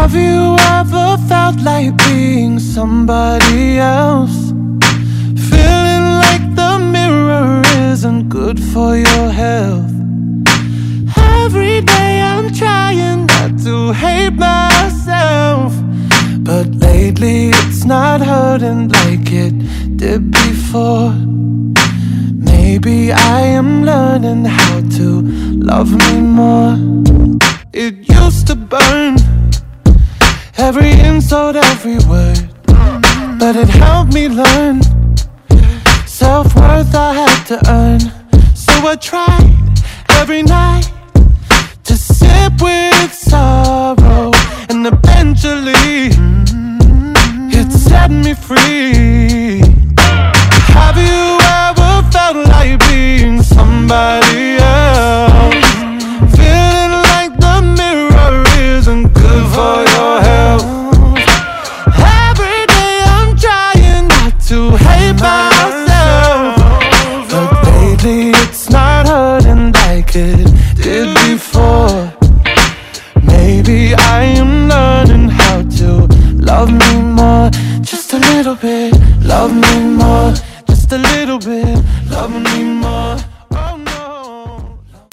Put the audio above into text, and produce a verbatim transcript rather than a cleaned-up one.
Have you ever felt like being somebody else? Feeling like the mirror isn't good for your health. Every day I'm trying not to hate myself, but lately it's not hurting like it did before. Maybe I am learning how to love me more. It used to burn, every insult, every word, but it helped me learn self-worth I had to earn. So I tried every night to sip with sorrow, and eventually it set me free. Have you ever felt like being somebody else? Feeling like the mirror isn't good for your health. Every day I'm trying not to hate myself, but lately it's not hurting like it did before. Maybe I am learning how to love me more. Just a little bit, love me more. Just a little bit, love me more.